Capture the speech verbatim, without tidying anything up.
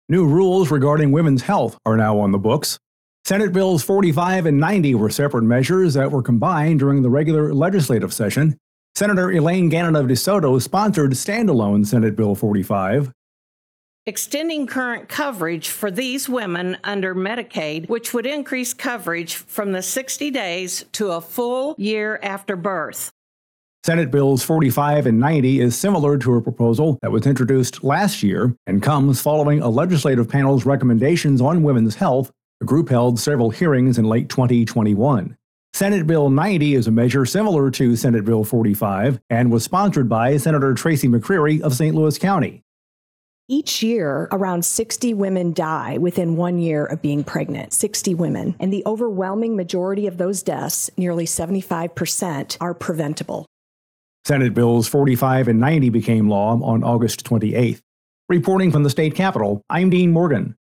New rules regarding women's health are now on the books. Senate Bills forty-five and ninety were separate measures that were combined during the regular legislative session. Senator Elaine Gannon of DeSoto sponsored standalone Senate Bill forty-five. Extending current coverage for these women under Medicaid, which would increase coverage from the sixty days to a full year after birth. Senate Bills forty-five and ninety is similar to a proposal that was introduced last year and comes following a legislative panel's recommendations on women's health. The group held several hearings in late twenty twenty-one. Senate Bill ninety is a measure similar to Senate Bill forty-five and was sponsored by Senator Tracy McCreary of Saint Louis County. Each year, around sixty women die within one year of being pregnant, sixty women. And the overwhelming majority of those deaths, nearly seventy-five percent, are preventable. Senate Bills forty-five and ninety became law on August twenty-eighth. Reporting from the state capitol, I'm Dean Morgan.